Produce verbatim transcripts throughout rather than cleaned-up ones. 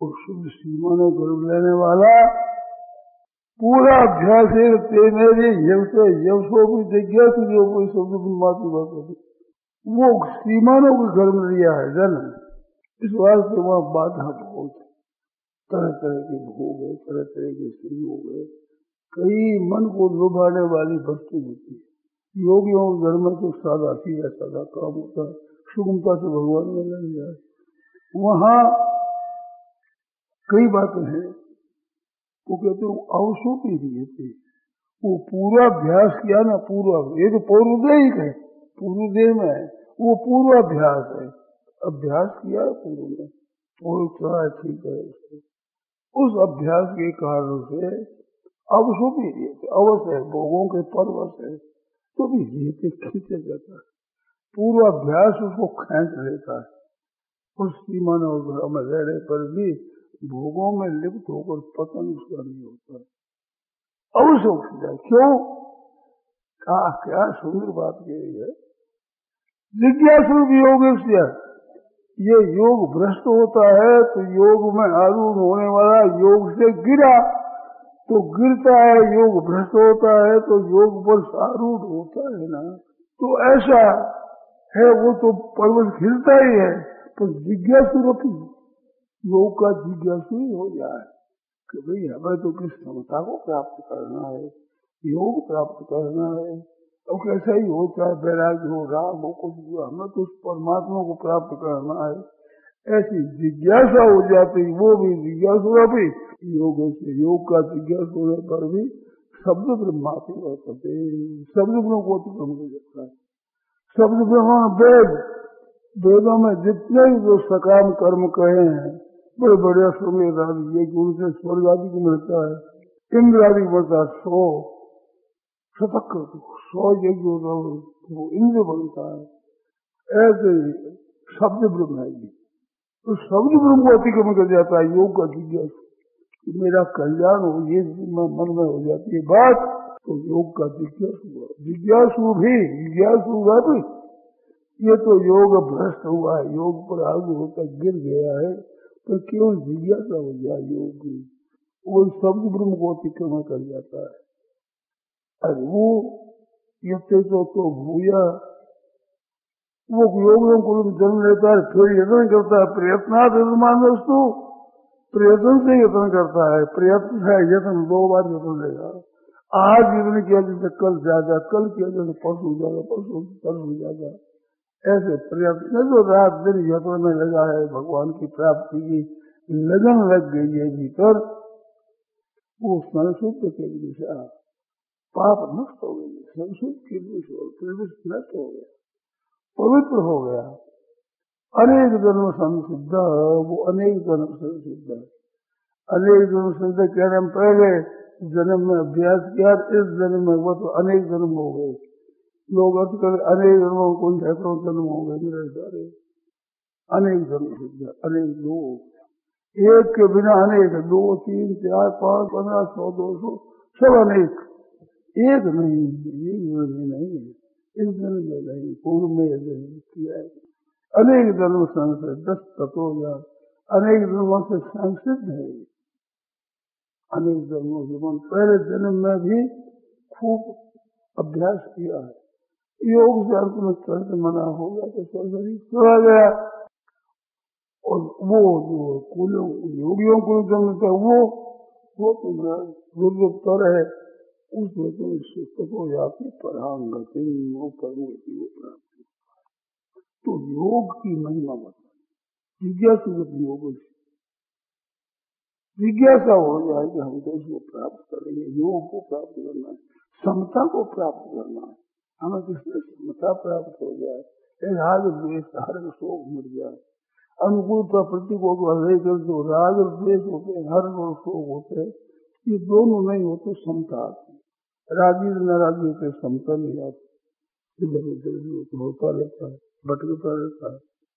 और शुद्ध सीमा ने गर्भ लेने वाला पूरा अभ्यास है तेने यव से यव सो भी जिज्ञासु जो कोई शब्द माती बात होती वो सीमानों के गर्भ लिया है जन्म। इस वास्ते वहां बाधा बहुत है, तरह तरह के भोग है, तरह तरह के संयोग है, कई मन को लुभाने वाली वस्तु होती है। योगियों के घर में तो सादा सीधा सादा काम होता है, सुगमता से भगवान में लग जाए। वहां कई बातें हैं, वो कहते हैं अवसोटी दिए थे, वो पूरा अभ्यास किया ना, पूरा ये तो पौरुदेहिक है, पूर्वदेह में है, वो पूरा अभ्यास है, अभ्यास किया है पूर्व में, वो चढ़ा ठीक है उसको। उस अभ्यास के कारण से अवसोटी दिए थे, अवश्य है, भोगों के परवश है, तो भी ये खींचे जाता है, पूरा अभ्यास उसको खींच लेता है। उस सीमा में रहने पर भी भोगों में लिप्त होकर पतन उसका नहीं होता, अवश्य उठ जाए। क्यों? कहा क्या सुंदर बात कही है, जिज्ञासु योग से ये योग भ्रष्ट होता है तो योग में आरूढ़ होने वाला योग से गिरा तो गिरता है, योग भ्रष्ट होता है तो योग पर आरूढ़ होता है ना, तो ऐसा है, वो तो पर्वत खिलता ही है। तो जिज्ञासु रखी योग का जिज्ञासु ही हो जाए कि भाई हमें तो किस क्षमता को प्राप्त करना है, योग प्राप्त करना है, तो कैसा ही हो, चाहे वैराग्य हो, राग हो, कुछ भी, हमें तो उस परमात्मा को प्राप्त करना है, ऐसी जिज्ञासा हो जाती। वो भी जिज्ञासु भी योग से, योग का जिज्ञासु होने पर भी शब्द ब्रह्माति वर्तते, शब्द ब्रह्म को अतिक्रम कर जाता है। शब्द ब्रह्म वेद, वेदों में जितने जो सकाम कर्म कहे हैं, बड़े बड़े अश्वमेध आदि, ये उनसे स्वर्ग आदि को मिलता है, इंद्र आदि बनता है, सौ शतक सौ यज्ञ होता है, वो इंद्र बनता है। ऐसे शब्द ब्रह्म है ये, तो शब्द ब्रह्म को अतिक्रमण कर जाता है योग का जिज्ञासु, मेरा कल्याण हो, ये मन में हो जाती है बात, तो योग का जिज्ञासु जिज्ञासु भी जिज्ञासु भी ये तो योग भ्रष्ट हुआ है, योग पर आगे होकर गिर गया है, तो केवल जिज्ञासा हो जाए योग की, वो शब्द ब्रह्म को अतिक्रमण कर जाता है। अरे वो ये तो, तो भूया वो योग को जन्म लेता है, फिर यत्न करता है, प्रयत्नात् यजमान वस्तु, प्रयत्न से यत्न करता है, प्रयत्न है यत्न, दो बार यत्न लेगा। आज यत्न किया जैसे कल जाएगा, कल किया जैसे परसों जाएगा, परसों कल हो जाएगा। ऐसे प्रयत्न जो रात दिन यत्न में लगा है, भगवान की प्राप्ति की लगन लग गई है भीतर, वो संशुद्ध के लिए पाप नष्ट हो गई, संशुद्ध के लिए प्रवृत्ति नष्ट हो गया, पवित्र हो गया। अनेक जन्म संसिद्ध, वो अनेक जन्म संसिद्ध, अनेक जन्म संसिद्ध कह रहे हम पहले जन्म में अभ्यास किया, इस जन्म में वो तो अनेक जन्म हो गए, लोग अर्थ कर अनेक जन्मों को सैकड़ों जन्म हो गए, मेरे सारे अनेक जन्म सिद्ध, अनेक दो, एक के बिना अनेक, दो तीन चार पांच पंद्रह सौ दो सौ सब अनेक, एक नहीं, ये जन्म नहीं है, इस जन्म में नहीं, पूर्व में जन्म किया है। अनेक जन्म संसिद्ध, दस तत्व या अनेक जन्मों से संसिद्ध है, अनेक जन्मों से पहले जन्म में भी खूब अभ्यास किया है, योग से अंत में चलते मना हो गया तो शरीर चला गया। और वो जो कुल योगियों को जन्मता है वो वो तुम्हारा गुरुतर है, उस सुस्त को जाती परांगति वो परमगति वो प्राप्ति। तो योग की महिमा बता, जिज्ञासु योग जिज्ञासा हो जाए कि हम तो इसको प्राप्त करेंगे, योग को प्राप्त करना है, समता को प्राप्त करना है, हमें किसने समता प्राप्त हो जाए, राग द्वेष हर शोक मिट जाए, अनुकूलता प्रतिकूल तो राग द्वेष होते, हर शोक होते, ये दोनों नहीं होते, समता आती, रागी नाराजी होते, समता नहीं आती, इधर उधर भी होता रहता है, भटकता रहता है।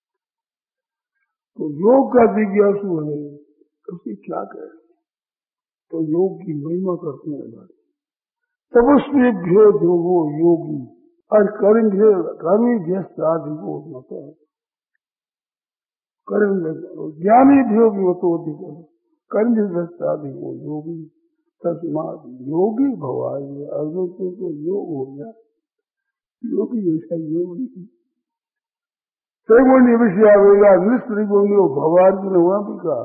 तो योग का जिज्ञासु है, उसकी क्या करें, तो योग की महिमा करते हैं बात। तब उसमें भेद हो वो योगी और करेंगे कभी व्यस्त आदि को होता है। कर्म ज्ञानी भी भी तो अधिक कर्म दस्तादि वो योगी तस्मात योगी भवान अर्जुन को तो योग हो गया योगी ऐसा योगी त्रिगुणी विषय आवेगा निस्त्रिगुणी भवार्जुन वहां भी कहा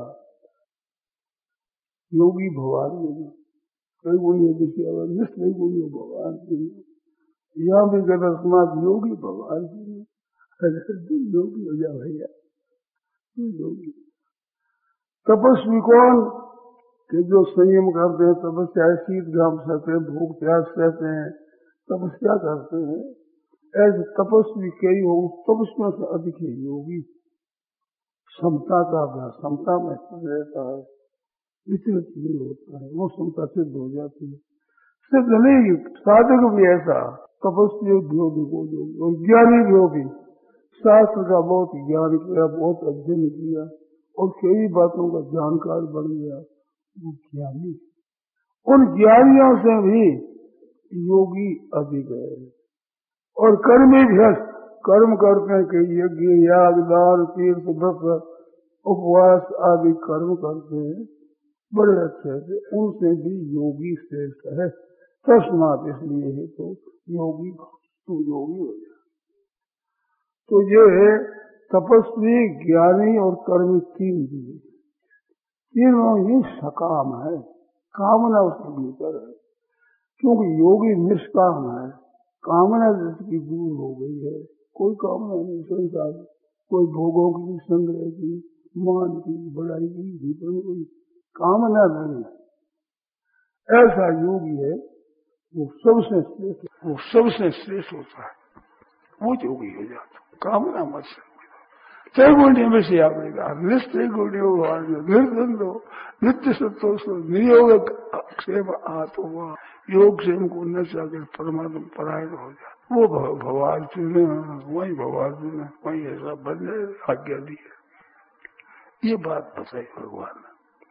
योगी भवार्जुन त्रिगुणी विषय निस्त्रिगुणी भवार्जुन यहाँ भी तस्मात योगी भवार्जुन योगी हो जा भैया योगी तपस्वी कौन कि जो संयम करते हैं तपस्या शीत घाम सहते हैं भूख प्यास सहते हैं तपस्या करते हैं ऐसे तपस्वी कई हो उस तपस्या से अधिक है योगी समता का अभ्यास समता में रहता है विचलित नहीं होता है वो समता सिद्ध हो जाती है सिद्ध नहीं साधक भी ऐसा तपस्वी योगी को योगी और ज्ञानी भी होगी शास्त्र का बहुत ज्ञान किया बहुत अध्ययन किया और कई बातों का जानकार बन गया वो ज्ञानी उन ज्ञानियों से भी योगी अधिक है और कर्मी भ्रष्ट कर्म करते हैं कि यज्ञ याग दान तीर्थ व्रत उपवास आदि कर्म करते हैं बड़े अच्छे से उनसे भी योगी श्रेष्ठ है तस्मात इसलिए है तो योगी तू योगी हो जाए तो ये तपस्वी ज्ञानी और कर्मी तीन दिए तीनों ही सकाम है कामना उसके भीतर है क्योंकि योगी निष्काम है कामना जिसकी दूर हो गई है कोई कामना नहीं संसार कोई भोगों की संग्रह की मान की बढ़ाई की भीतर कोई कामना नहीं है ऐसा योगी है वो सबसे श्रेष्ठ वो सबसे श्रेष्ठ होता है वो योगी हो जाता कामना मत से त्रैगुण्य में से आवेगा निस्त्रिगुण्यो निर्द्वंदो नित्य संतोषो नियोग क्षेम आत्मा योग क्षेम को न चाहकर परमात्मा परायण हो जाए वो भवार्जुन वही भवार्जुन वही ऐसा बन जाए आज्ञा दी है ये बात बताई भगवान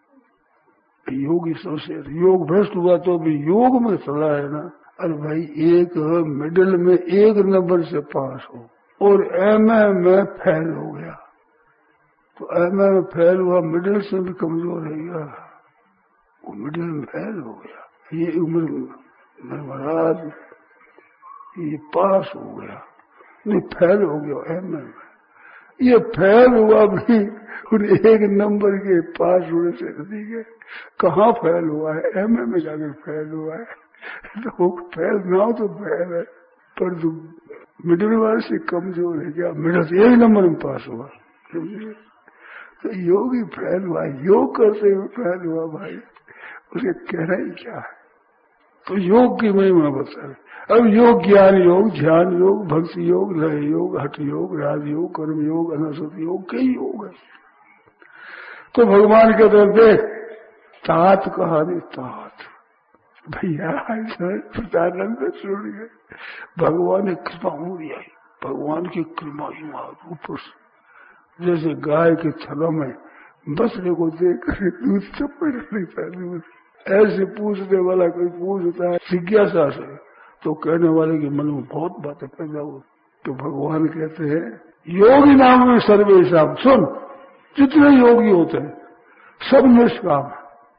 ने योगी सबसे योग भ्रष्ट हुआ तो भी योग में चला है ना अरे भाई एक मिडिल में एक नंबर से पास हो और एम ए में फेल हो गया तो एम ए में फेल हुआ मिडिल से भी कमजोर है गया वो मिडिल में फेल हो गया ये उम्र में महाराज ये पास हो गया नहीं फेल हो गया एम ए में ये फेल हुआ भी उन एक नंबर के पास होने से ठीक है कहाँ फेल हुआ है एम ए में जाकर फेल हुआ है तो फेल ना हो तो फेल है पर तो मिडिल वाले से कमजोर है क्या मिडिल से एक नंबर में पास हुआ तो योगी फेल हुआ योग करते हुए फेल हुआ भाई उसे कहना ही क्या है तो योग की महिमा बता अब योग ज्ञान योग ध्यान योग भक्ति योग लय योग हठ योग राजयोग कर्म योग अनसत योग कई योग है तो भगवान के तरफ देख तात कहा नहीं तात भैया सदानंद सुन गए भगवान ने कृपा हो दिया भगवान की कृपा ही ऊपर जैसे गाय के थलों में बसने को देख दूध चप्पे नहीं पहले ऐसे पूछने वाला कोई पूछता है जिज्ञासा से तो कहने वाले के मन में बहुत बातें पैदा हो तो भगवान कहते हैं योगी नाम में सर्वेशा सुन जितने योगी होते हैं सब निष्काम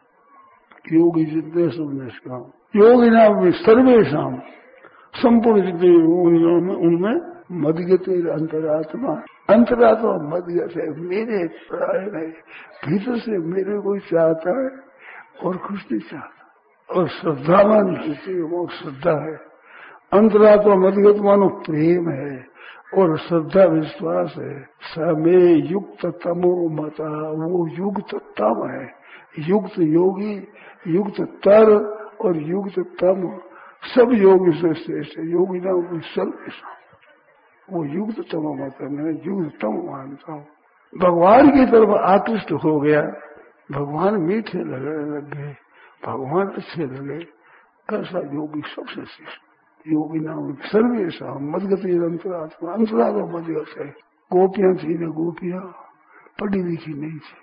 योगी जितने सब निष्काम योगी नाम में सर्वेशम संपूर्ण जितने योगियों में उनमें मदगति अंतरात्मा अंतरात्मा मदगत है मेरे प्राण है भीतर से मेरे को चाहता है और कुछ नहीं चाहता और श्रद्धावान वो श्रद्धा है अंतरात्मा मदगत मानो प्रेम है और श्रद्धा विश्वास है समय युक्त तमो मता वो युक्त तम है युक्त योगी युक्त तर और युक्त तम सब योगी से श्रेष्ठ है योगी ना वो सर्व वो युक्त तम मत मैं युक्त तम मानता हूँ भगवान की तरफ आकृष्ट हो गया भगवान मीठे लगे लग गए भगवान अच्छे लगे ऐसा योगी सबसे श्रेष्ठ योगी नाम सर्वेशा मदगति अंतरात्मा अंतरात्मा मदगत है गोपियां थी न गोपियां पढ़ी लिखी नहीं थी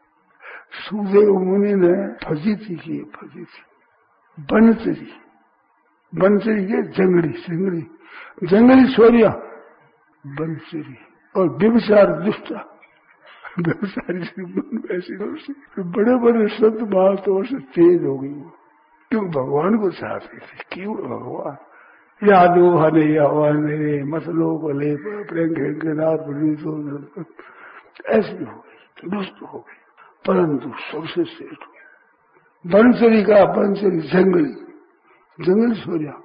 सुदेव मुनि ने फजीती की फजीती बनचरी बनचरी के जंगड़ी सिंगड़ी जंगली छोरिया बनचरी और व्यभिचार दुष्टा सारी मन ऐसी तो बड़े बड़े संत महात्माओं से तेज हो गई वो, क्यों भगवान को चाहते थे। क्यों भगवान यादो हने यावान रे मसलो भले प्रेंनाथ ऐसी हो गई, दुष्ट हो गई, परंतु सबसे श्रेष्ठ हुई। बंसरी का बंसरी जंगली जंगल सो जा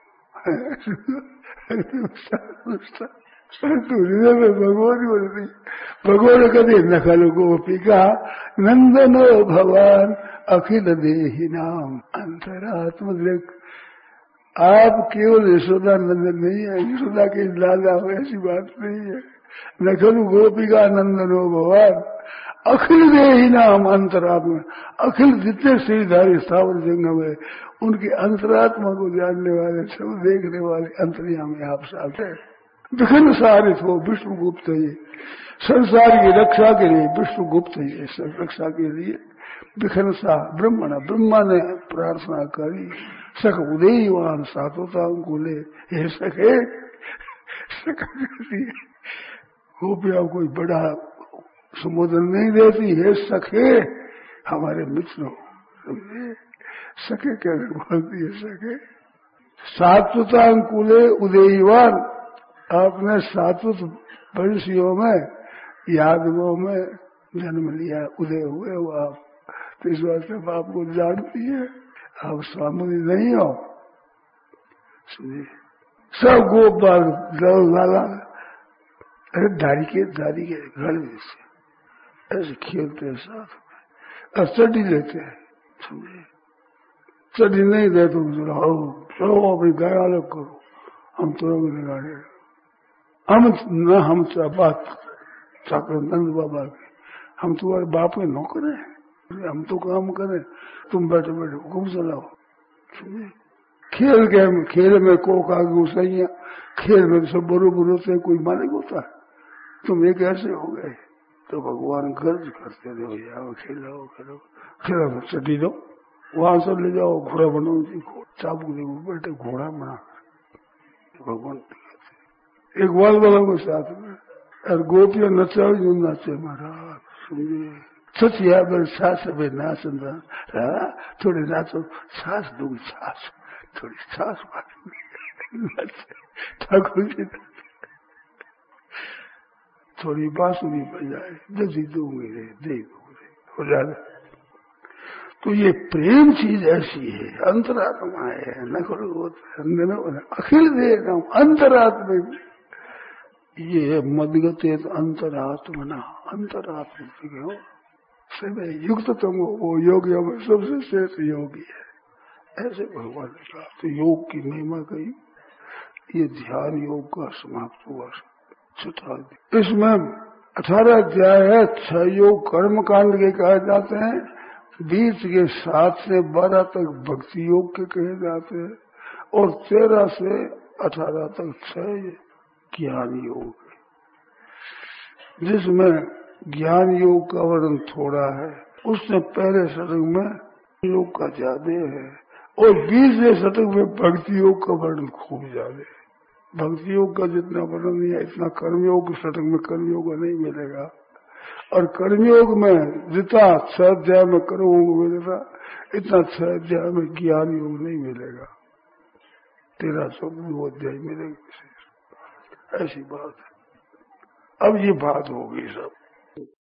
हृदय में भगवान बोलती, भगवान कहते नखल गोपिका नंदनो भगवान अखिल देहि नाम अंतरात्म दृक। आप केवल यशोदा नंदन नहीं है, यशोदा के लाला हो ऐसी बात नहीं है। नखल गोपिका नंदनो भगवान अखिल देहि नाम अंतरात्मा, अखिल जितने श्रीधारी स्थावर जंगम है उनके अंतरात्मा को जानने वाले, सब देखने वाले अंतर्यामी आप साथ है। विघ्न सारित हो विष्णु गुप्त है, संसार की रक्षा के लिए विष्णु गुप्त है, सब रक्षा के लिए विघ्न सा ब्रह्मण, ब्रह्मा ने प्रार्थना करी सख उदयवान सातोता को ले, हे सखे गोपिया कोई बड़ा संबोधन नहीं देती, हे सखे हमारे मित्र हो, समझे सखे क्या बोलती है सखे। सात्वतांकुले उदयवान, आपने सात्वत वंशियों में यादवों में जन्म लिया, उदय हुए हो आप, तो इस बात से आपको जानती है, आप स्वामी नहीं हो। सुनिए सब गोपाल लाला अरे दारी के दारी के घर में से ऐसे खेलते हैं साथ में, स्टडी लेते हैं, समझे स्टडी नहीं दे तो चलो अपनी गाय अलग करो, हम तो गाड़े हम न हम बात नंद बाबा के, हम तुम्हारे बाप के नौकर हैं, हम तो काम करें, तुम बैठे बैठे हुक्म चलाओ। खेल के खेल में कोक आगे घुसैया, खेल में सब बरोबर होते, कोई मालिक होता है, तुम एक ऐसे हो गए। तो भगवान गर्ज करते रहो, यार खेलो खेलो खेलो चटी दो, वहां से ले जाओ घोड़ा बनो, चाबू देखो बैठे घोड़ा बना भगवान। एक बाल वाला को साथ में और गोपियां नचाओ जो नाचे महाराज, समझे सच यार मेरे सास में नाच थोड़ी नाचो, सास दूंगी सास, थोड़ी सास ठाकुर जी थोड़ी बांसुरी बजाए, दसी दूंगी रे दे दूंगे हो जाए। तो ये प्रेम चीज ऐसी है, अंतरात्मा है, न करो अखिल देना अंतरात्मा, ये मदगते अंतरात्मना, अंतरात्मा हो सब युक्त तुम हो, वो योगी में सबसे श्रेष्ठ योगी है, ऐसे भगवान ने कहा। तो योग की महिमा कही, ये ध्यान योग का समाप्त हुआ छठा। इसमें अठारह अध्याय है, छह योग कर्म कांड के कहे जाते हैं, बीच के सात से बारह तक भक्ति योग के कहे जाते हैं, और तेरह से अठारह तक छह ज्ञान योग, जिसमें ज्ञान योग का वर्णन थोड़ा है, उससे पहले शतक में योग का ज्यादा है, और बीसवें शतक में भक्ति योग का वर्णन खूब ज्यादा है। भक्ति योग का जितना वर्णन नहीं है इतना कर्मयोग शतक में कर्मयोग नहीं मिलेगा, और कर्मयोग में जितना छह अध्याय में कर्मयोग मिलेगा इतना छह अध्याय में ज्ञान योग नहीं मिलेगा, तेरह चौदह अध्याय मिलेगा, ऐसी बात है। अब ये बात हो गई सब।